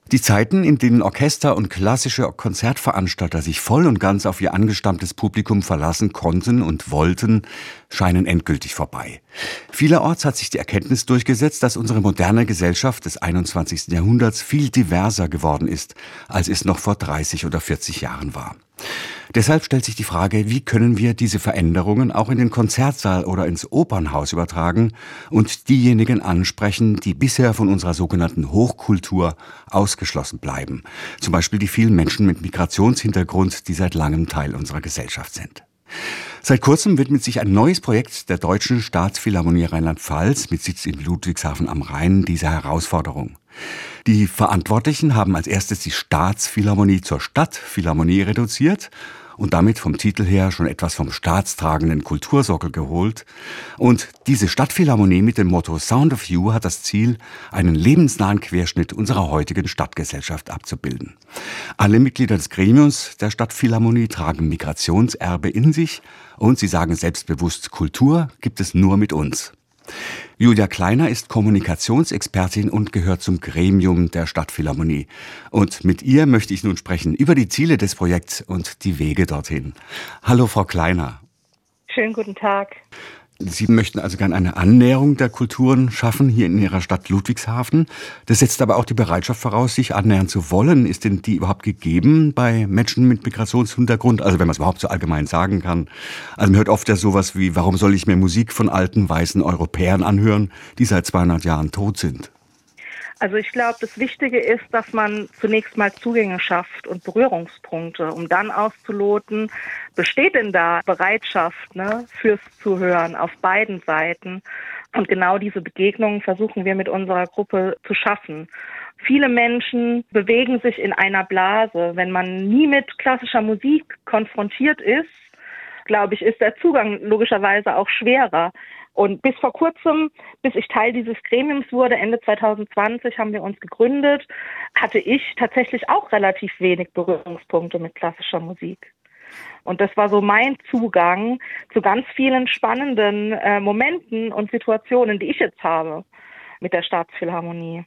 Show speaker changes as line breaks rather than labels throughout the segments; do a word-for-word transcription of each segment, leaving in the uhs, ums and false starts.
Die Zeiten, in denen Orchester und klassische Konzertveranstalter sich voll und ganz auf ihr angestammtes Publikum verlassen konnten und wollten, scheinen endgültig vorbei. Vielerorts hat sich die Erkenntnis durchgesetzt, dass unsere moderne Gesellschaft des einundzwanzigsten Jahrhunderts viel diverser geworden ist, als es noch vor dreißig oder vierzig Jahren war. Deshalb stellt sich die Frage, wie können wir diese Veränderungen auch in den Konzertsaal oder ins Opernhaus übertragen und diejenigen ansprechen, die bisher von unserer sogenannten Hochkultur ausgeschlossen bleiben. Zum Beispiel die vielen Menschen mit Migrationshintergrund, die seit langem Teil unserer Gesellschaft sind. Seit kurzem widmet sich ein neues Projekt der Deutschen Staatsphilharmonie Rheinland-Pfalz mit Sitz in Ludwigshafen am Rhein dieser Herausforderung. Die Verantwortlichen haben als erstes die Staatsphilharmonie zur Stadtphilharmonie reduziert und damit vom Titel her schon etwas vom staatstragenden Kultursockel geholt. Und diese Stadtphilharmonie mit dem Motto Sound of You hat das Ziel, einen lebensnahen Querschnitt unserer heutigen Stadtgesellschaft abzubilden. Alle Mitglieder des Gremiums der Stadtphilharmonie tragen Migrationserbe in sich und sie sagen selbstbewusst, Kultur gibt es nur mit uns. Julia Kleiner ist Kommunikationsexpertin und gehört zum Gremium der Stadtphilharmonie. Und mit ihr möchte ich nun sprechen über die Ziele des Projekts und die Wege dorthin. Hallo, Frau Kleiner.
Schönen guten Tag.
Sie möchten also gerne eine Annäherung der Kulturen schaffen hier in Ihrer Stadt Ludwigshafen. Das setzt aber auch die Bereitschaft voraus, sich annähern zu wollen. Ist denn die überhaupt gegeben bei Menschen mit Migrationshintergrund? Also wenn man es überhaupt so allgemein sagen kann. Also man hört oft ja sowas wie, warum soll ich mir Musik von alten, weißen Europäern anhören, die seit zweihundert Jahren tot sind?
Also ich glaube, das Wichtige ist, dass man zunächst mal Zugänge schafft und Berührungspunkte, um dann auszuloten, besteht denn da Bereitschaft, ne, fürs Zuhören auf beiden Seiten. Und genau diese Begegnungen versuchen wir mit unserer Gruppe zu schaffen. Viele Menschen bewegen sich in einer Blase. Wenn man nie mit klassischer Musik konfrontiert ist, glaube ich, ist der Zugang logischerweise auch schwerer. Und bis vor kurzem, bis ich Teil dieses Gremiums wurde, Ende zwanzig zwanzig haben wir uns gegründet, hatte ich tatsächlich auch relativ wenig Berührungspunkte mit klassischer Musik. Und das war so mein Zugang zu ganz vielen spannenden äh, Momenten und Situationen, die ich jetzt habe mit der Staatsphilharmonie.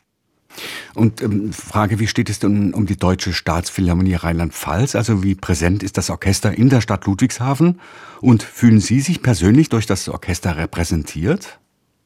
Und ähm, Frage, wie steht es denn um die Deutsche Staatsphilharmonie Rheinland-Pfalz? Also wie präsent ist das Orchester in der Stadt Ludwigshafen? Und fühlen Sie sich persönlich durch das Orchester repräsentiert?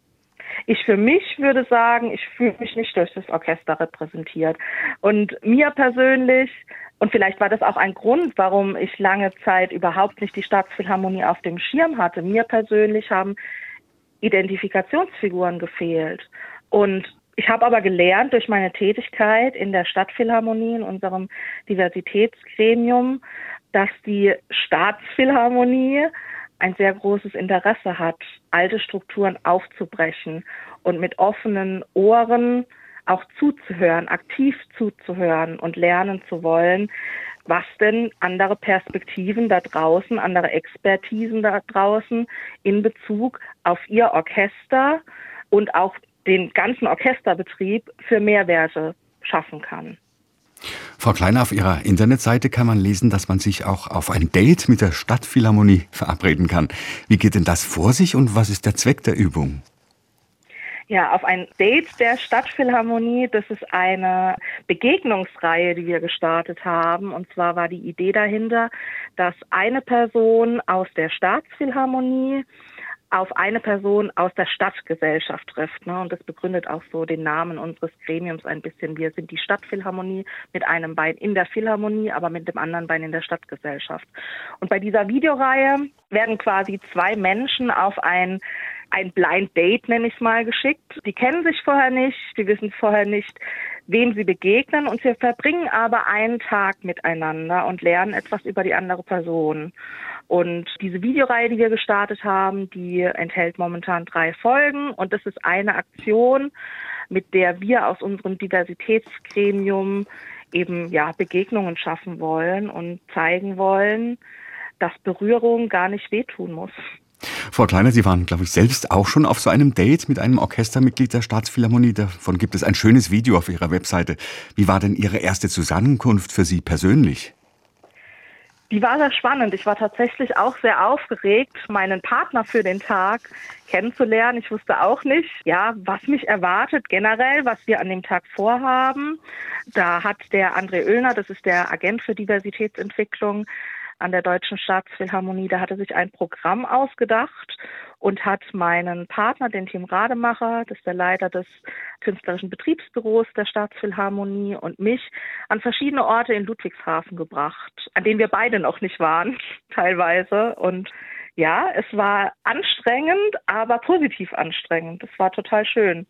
Ich für mich würde sagen, ich fühle mich nicht durch das Orchester repräsentiert. Und mir persönlich, und vielleicht war das auch ein Grund, warum ich lange Zeit überhaupt nicht die Staatsphilharmonie auf dem Schirm hatte, mir persönlich haben Identifikationsfiguren gefehlt. Und ich habe aber gelernt durch meine Tätigkeit in der Stadtphilharmonie, in unserem Diversitätsgremium, dass die Staatsphilharmonie ein sehr großes Interesse hat, alte Strukturen aufzubrechen und mit offenen Ohren auch zuzuhören, aktiv zuzuhören und lernen zu wollen, was denn andere Perspektiven da draußen, andere Expertisen da draußen in Bezug auf ihr Orchester und auch den ganzen Orchesterbetrieb für Mehrwerte schaffen kann.
Frau Kleiner, auf Ihrer Internetseite kann man lesen, dass man sich auch auf ein Date mit der Stadtphilharmonie verabreden kann. Wie geht denn das vor sich und was ist der Zweck der Übung?
Ja, auf ein Date der Stadtphilharmonie, das ist eine Begegnungsreihe, die wir gestartet haben. Und zwar war die Idee dahinter, dass eine Person aus der Staatsphilharmonie auf eine Person aus der Stadtgesellschaft trifft. Ne? Und das begründet auch so den Namen unseres Gremiums ein bisschen. Wir sind die Stadtphilharmonie mit einem Bein in der Philharmonie, aber mit dem anderen Bein in der Stadtgesellschaft. Und bei dieser Videoreihe werden quasi zwei Menschen auf ein ein Blind Date, nenne ich es mal, geschickt. Die kennen sich vorher nicht, die wissen vorher nicht, wem sie begegnen und wir verbringen aber einen Tag miteinander und lernen etwas über die andere Person. Und diese Videoreihe, die wir gestartet haben, die enthält momentan drei Folgen und das ist eine Aktion, mit der wir aus unserem Diversitätsgremium eben ja Begegnungen schaffen wollen und zeigen wollen, dass Berührung gar nicht wehtun muss.
Frau Kleiner, Sie waren, glaube ich, selbst auch schon auf so einem Date mit einem Orchestermitglied der Staatsphilharmonie. Davon gibt es ein schönes Video auf Ihrer Webseite. Wie war denn Ihre erste Zusammenkunft für Sie persönlich?
Die war sehr spannend. Ich war tatsächlich auch sehr aufgeregt, meinen Partner für den Tag kennenzulernen. Ich wusste auch nicht, ja, was mich erwartet generell, was wir an dem Tag vorhaben. Da hat der André Oehlner, das ist der Agent für Diversitätsentwicklung an der Deutschen Staatsphilharmonie, da hatte sich ein Programm ausgedacht und hat meinen Partner, den Tim Rademacher, das ist der Leiter des künstlerischen Betriebsbüros der Staatsphilharmonie, und mich an verschiedene Orte in Ludwigshafen gebracht, an denen wir beide noch nicht waren, teilweise. Und ja, es war anstrengend, aber positiv anstrengend. Es war total schön.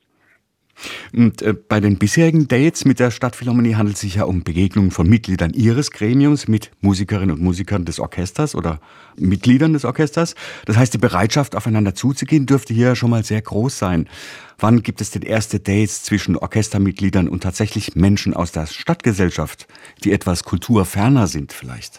Und äh, bei den bisherigen Dates mit der Stadtphilharmonie handelt es sich ja um Begegnungen von Mitgliedern Ihres Gremiums mit Musikerinnen und Musikern des Orchesters oder Mitgliedern des Orchesters. Das heißt, die Bereitschaft, aufeinander zuzugehen, dürfte hier schon mal sehr groß sein. Wann gibt es denn erste Dates zwischen Orchestermitgliedern und tatsächlich Menschen aus der Stadtgesellschaft, die etwas kulturferner sind vielleicht?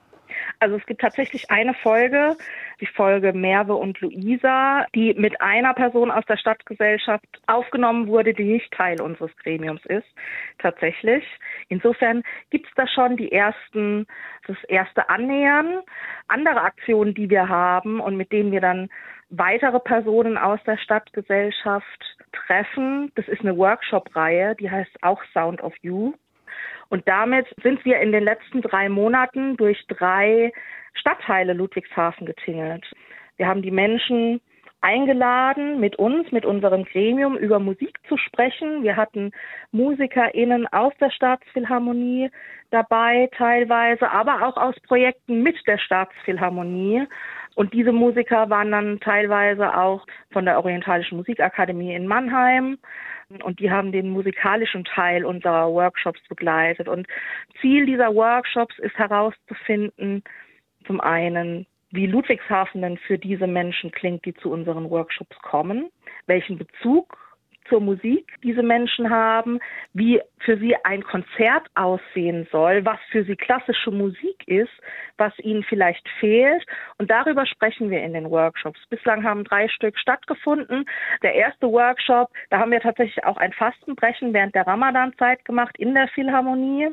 Also es gibt tatsächlich eine Folge, die Folge Merve und Luisa, die mit einer Person aus der Stadtgesellschaft aufgenommen wurde, die nicht Teil unseres Gremiums ist, tatsächlich. Insofern gibt es da schon die ersten, das erste Annähern. Andere Aktionen, die wir haben und mit denen wir dann weitere Personen aus der Stadtgesellschaft treffen, das ist eine Workshop-Reihe, die heißt auch Sound of You. Und damit sind wir in den letzten drei Monaten durch drei Stadtteile Ludwigshafen getingelt. Wir haben die Menschen eingeladen, mit uns, mit unserem Gremium über Musik zu sprechen. Wir hatten MusikerInnen aus der Staatsphilharmonie dabei teilweise, aber auch aus Projekten mit der Staatsphilharmonie. Und diese Musiker waren dann teilweise auch von der Orientalischen Musikakademie in Mannheim. Und die haben den musikalischen Teil unserer Workshops begleitet. Und Ziel dieser Workshops ist herauszufinden, zum einen, wie Ludwigshafen denn für diese Menschen klingt, die zu unseren Workshops kommen, welchen Bezug zur Musik diese Menschen haben, wie für sie ein Konzert aussehen soll, was für sie klassische Musik ist, was ihnen vielleicht fehlt. Und darüber sprechen wir in den Workshops. Bislang haben drei Stück stattgefunden. Der erste Workshop, da haben wir tatsächlich auch ein Fastenbrechen während der Ramadan-Zeit gemacht in der Philharmonie.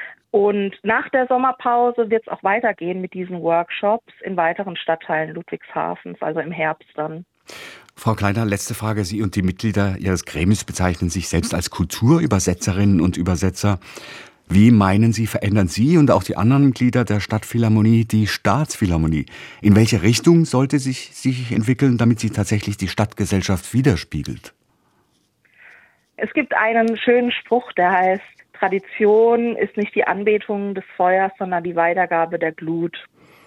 Und nach der Sommerpause wird es auch weitergehen mit diesen Workshops in weiteren Stadtteilen Ludwigshafens, also im Herbst dann.
Frau Kleiner, letzte Frage. Sie und die Mitglieder Ihres Gremiums bezeichnen sich selbst als Kulturübersetzerinnen und Übersetzer. Wie meinen Sie, verändern Sie und auch die anderen Mitglieder der Stadtphilharmonie die Staatsphilharmonie? In welche Richtung sollte sich sich entwickeln, damit sie tatsächlich die Stadtgesellschaft widerspiegelt?
Es gibt einen schönen Spruch, der heißt, Tradition ist nicht die Anbetung des Feuers, sondern die Weitergabe der Glut.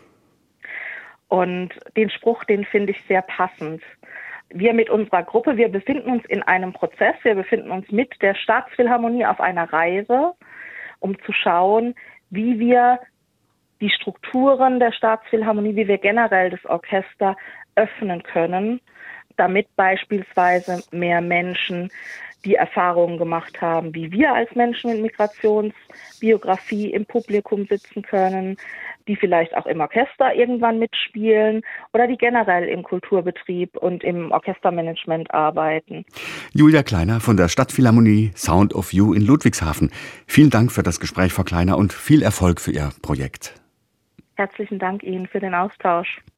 Und den Spruch, den finde ich sehr passend. Wir mit unserer Gruppe, wir befinden uns in einem Prozess, wir befinden uns mit der Staatsphilharmonie auf einer Reise, um zu schauen, wie wir die Strukturen der Staatsphilharmonie, wie wir generell das Orchester öffnen können, damit beispielsweise mehr Menschen die Erfahrungen gemacht haben, wie wir als Menschen mit Migrationsbiografie im Publikum sitzen können, die vielleicht auch im Orchester irgendwann mitspielen oder die generell im Kulturbetrieb und im Orchestermanagement arbeiten.
Julia Kleiner von der Stadtphilharmonie Sound of You in Ludwigshafen. Vielen Dank für das Gespräch, Frau Kleiner, und viel Erfolg für Ihr Projekt.
Herzlichen Dank Ihnen für den Austausch.